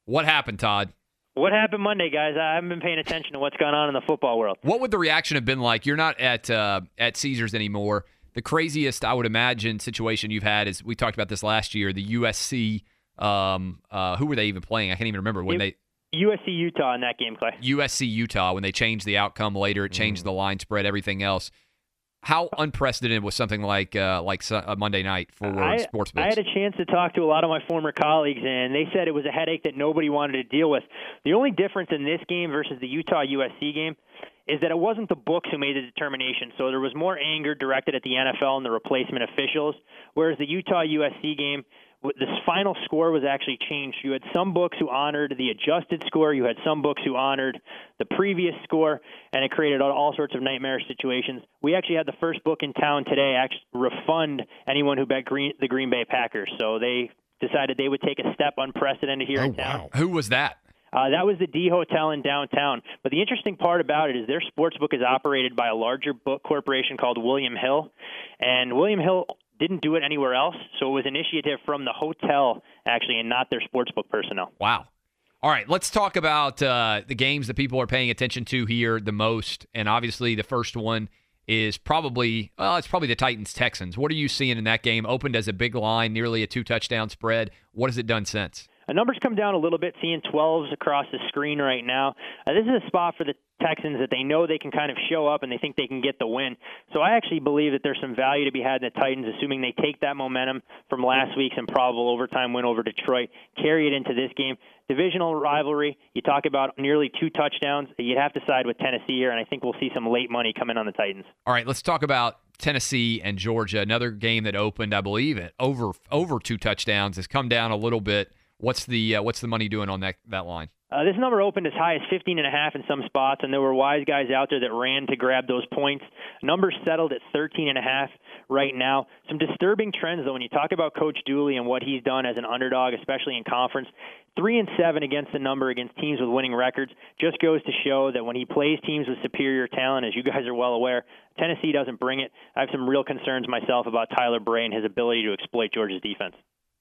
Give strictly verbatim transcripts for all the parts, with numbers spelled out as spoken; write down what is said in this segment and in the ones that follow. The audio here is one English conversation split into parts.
What happened, Todd? What happened Monday, guys? I haven't been paying attention to what's going on in the football world. What would the reaction have been like? You're not at uh, at Caesars anymore. The craziest, I would imagine, situation you've had is, we talked about this last year, the U S C, um, uh, who were they even playing? I can't even remember when it, they... U S C Utah in that game, Clay. U S C Utah, when they changed the outcome later, it changed mm. the line spread, everything else. How unprecedented was something like uh, like a Monday night for I, sports books? I had a chance to talk to a lot of my former colleagues, and they said it was a headache that nobody wanted to deal with. The only difference in this game versus the Utah U S C game is that it wasn't the books who made the determination. So there was more anger directed at the N F L and the replacement officials, whereas the Utah U S C game, the final score was actually changed. You had some books who honored the adjusted score. You had some books who honored the previous score, and it created all sorts of nightmare situations. We actually had the first book in town today actually refund anyone who bet Green, the Green Bay Packers. So they decided they would take a step unprecedented here oh, in town. Wow. Who was that? Uh, that was the D Hotel in downtown. But the interesting part about it is their sports book is operated by a larger book corporation called William Hill, and William Hill didn't do it anywhere else, so it was initiative from the hotel, actually, and not their sportsbook personnel. Wow. All right, let's talk about uh, the games that people are paying attention to here the most, and obviously the first one is probably, well, it's probably the Titans-Texans. What are you seeing in that game? Opened as a big line, nearly a two-touchdown spread. What has it done since? The numbers come down a little bit, seeing twelves across the screen right now. Uh, this is a spot for the Texans that they know they can kind of show up and they think they can get the win. So I actually believe that there's some value to be had in the Titans, assuming they take that momentum from last week's improbable overtime win over Detroit, carry it into this game. Divisional rivalry, you talk about nearly two touchdowns. You'd have to side with Tennessee here, and I think we'll see some late money come in on the Titans. All right, let's talk about Tennessee and Georgia. Another game that opened, I believe, at over over two touchdowns, has come down a little bit. What's the uh, what's the money doing on that that line? Uh, this number opened as high as fifteen and a half in some spots, and there were wise guys out there that ran to grab those points. Numbers settled at thirteen and a half right now. Some disturbing trends, though, when you talk about Coach Dooley and what he's done as an underdog, especially in conference. Three and seven against the number against teams with winning records just goes to show that when he plays teams with superior talent, as you guys are well aware, Tennessee doesn't bring it. I have some real concerns myself about Tyler Bray and his ability to exploit Georgia's defense.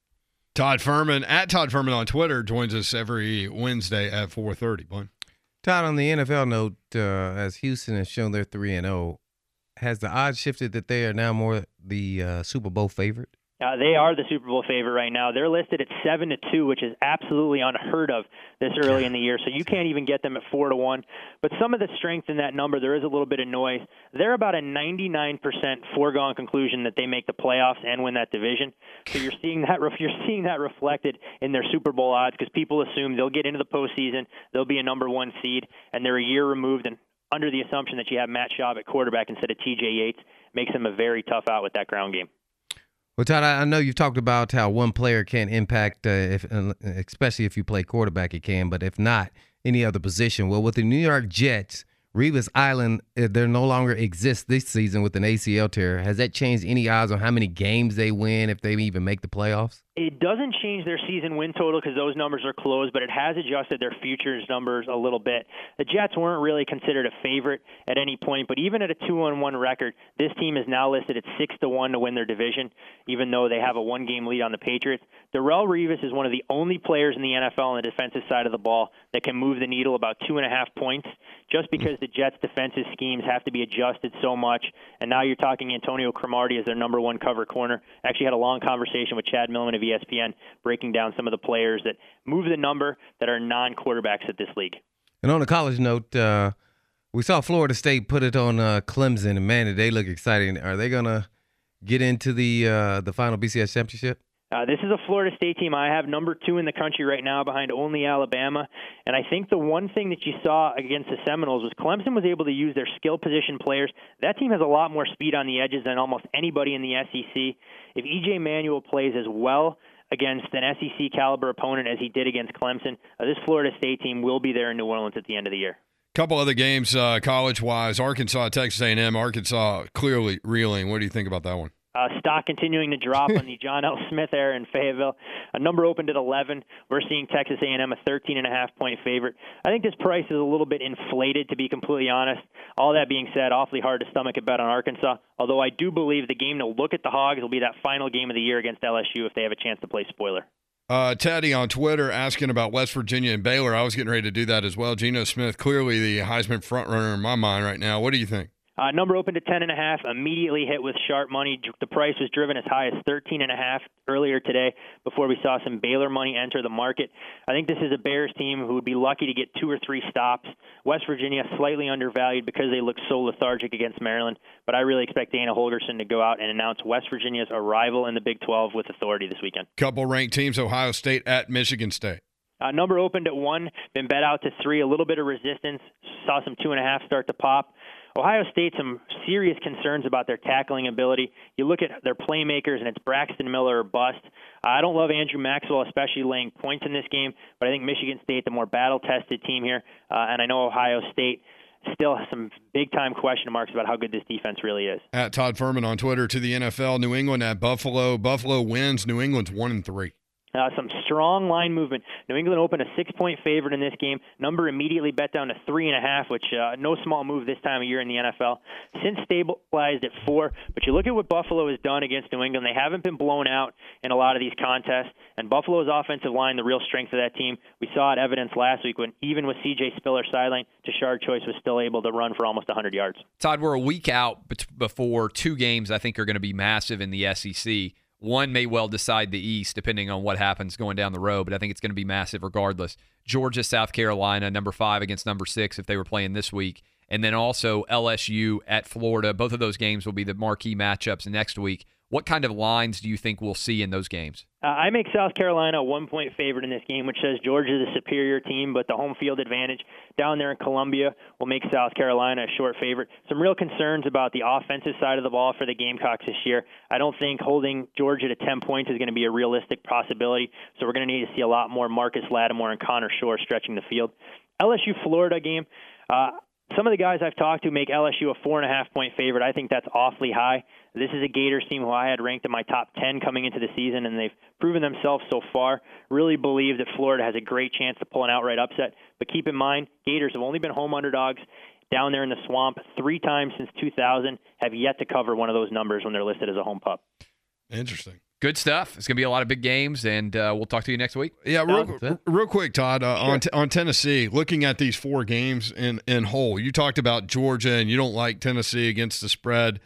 Todd Furman, at Todd Furman on Twitter, joins us every Wednesday at four thirty. Boy. Todd, on the N F L note, uh, as Houston has shown they're three and oh, has the odds shifted that they are now more the uh, Super Bowl favorite? Uh, they are the Super Bowl favorite right now. They're listed at seven to two, which is absolutely unheard of this early in the year. So you can't even get them at four to one. But some of the strength in that number, there is a little bit of noise. They're about a ninety-nine percent foregone conclusion that they make the playoffs and win that division. So you're seeing that you're seeing that reflected in their Super Bowl odds because people assume they'll get into the postseason, they'll be a number one seed, and they're a year removed. And under the assumption that you have Matt Schaub at quarterback instead of T J Yates, makes them a very tough out with that ground game. Well, Todd, I know you've talked about how one player can impact, uh, if, uh, especially if you play quarterback, it can, but if not, any other position. Well, with the New York Jets, Revis Island, uh, there no longer exists this season with an A C L tear. Has that changed any odds on how many games they win, if they even make the playoffs? It doesn't change their season win total because those numbers are closed, but it has adjusted their futures numbers a little bit. The Jets weren't really considered a favorite at any point, but even at a two and one record, this team is now listed at six to one to win their division, even though they have a one-game lead on the Patriots. Darrelle Revis is one of the only players in the N F L on the defensive side of the ball that can move the needle about two and a half points, just because the Jets' defensive schemes have to be adjusted so much. And now you're talking Antonio Cromartie as their number one cover corner. I actually had a long conversation with Chad Millman of E S P N breaking down some of the players that move the number that are non-quarterbacks at this league. And on a college note, uh, we saw Florida State put it on uh, Clemson, and man, did they look exciting. Are they going to get into the uh, the final B C S championship? Uh, this is a Florida State team I have number two in the country right now behind only Alabama. And I think the one thing that you saw against the Seminoles was Clemson was able to use their skill position players. That team has a lot more speed on the edges than almost anybody in the S E C. If E J Manuel plays as well against an S E C caliber opponent as he did against Clemson, uh, this Florida State team will be there in New Orleans at the end of the year. Couple other games uh, college-wise. Arkansas, Texas A and M. Arkansas clearly reeling. What do you think about that one? Uh, stock continuing to drop on the John L. Smith era in Fayetteville. A number opened at eleven. We're seeing Texas A and M a thirteen and a half point favorite. I think this price is a little bit inflated, to be completely honest. All that being said, awfully hard to stomach a bet on Arkansas, although I do believe the game to look at the Hogs will be that final game of the year against L S U if they have a chance to play spoiler. Uh, Teddy on Twitter asking about West Virginia and Baylor. I was getting ready to do that as well. Geno Smith, clearly the Heisman frontrunner in my mind right now. What do you think? Uh, number opened to ten and a half, immediately hit with sharp money. The price was driven as high as thirteen and a half earlier today before we saw some Baylor money enter the market. I think this is a Bears team who would be lucky to get two or three stops. West Virginia slightly undervalued because they look so lethargic against Maryland, but I really expect Dana Holgorsen to go out and announce West Virginia's arrival in the Big twelve with authority this weekend. Couple ranked teams, Ohio State at Michigan State. Uh, number opened at one, been bet out to three, a little bit of resistance, saw some two and a half start to pop. Ohio State, some serious concerns about their tackling ability. You look at their playmakers, and it's Braxton Miller or bust. I don't love Andrew Maxwell, especially laying points in this game, but I think Michigan State, the more battle-tested team here, uh, and I know Ohio State still has some big-time question marks about how good this defense really is. At Todd Furman on Twitter to the N F L, New England at Buffalo. Buffalo wins. New England's one and three. Uh, some strong line movement. New England opened a six-point favorite in this game. Number immediately bet down to three and a half, which uh, no small move this time of year in the N F L. Since stabilized at four. But you look at what Buffalo has done against New England. They haven't been blown out in a lot of these contests. And Buffalo's offensive line, the real strength of that team. We saw it evidenced last week when even with C J Spiller sideline, Tashard Choice was still able to run for almost one hundred yards. Todd, we're a week out before two games I think are going to be massive in the S E C. One may well decide the East, depending on what happens going down the road, but I think it's going to be massive regardless. Georgia, South Carolina, number five against number six if they were playing this week. And then also L S U at Florida. Both of those games will be the marquee matchups next week. What kind of lines do you think we'll see in those games? Uh, I make South Carolina a one-point favorite in this game, which says Georgia's a superior team, but the home field advantage down there in Columbia will make South Carolina a short favorite. Some real concerns about the offensive side of the ball for the Gamecocks this year. I don't think holding Georgia to ten points is going to be a realistic possibility, so we're going to need to see a lot more Marcus Lattimore and Connor Shore stretching the field. L S U-Florida game, uh, some of the guys I've talked to make L S U a four and a half point favorite. I think that's awfully high. This is a Gators team who I had ranked in my top ten coming into the season, and they've proven themselves so far. Really believe that Florida has a great chance to pull an outright upset. But keep in mind, Gators have only been home underdogs down there in the swamp three times since two thousand, have yet to cover one of those numbers when they're listed as a home pup. Interesting. Good stuff. It's going to be a lot of big games, and uh, we'll talk to you next week. Yeah, real, real quick, Todd, uh, Sure. on t- on Tennessee, looking at these four games in, in whole, you talked about Georgia, and you don't like Tennessee against the spread,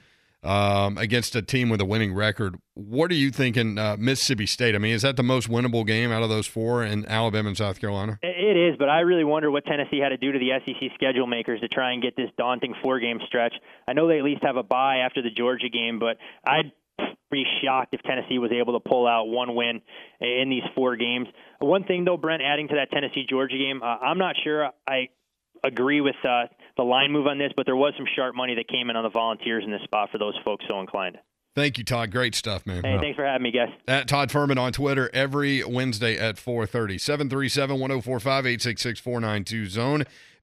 um, against a team with a winning record. What are you thinking uh, Mississippi State? I mean, is that the most winnable game out of those four in Alabama and South Carolina? It is, but I really wonder what Tennessee had to do to the S E C schedule makers to try and get this daunting four-game stretch. I know they at least have a bye after the Georgia game, but I'd be shocked if Tennessee was able to pull out one win in these four games. One thing, though, Brent, adding to that Tennessee-Georgia game, uh, I'm not sure I agree with uh, the line move on this, but there was some sharp money that came in on the Volunteers in this spot for those folks so inclined. Thank you, Todd. Great stuff, man. Hey, thanks for having me, guys. At Todd Furman on Twitter every Wednesday at four thirty. seven three seven, one oh four five, eight six six, four nine two zone.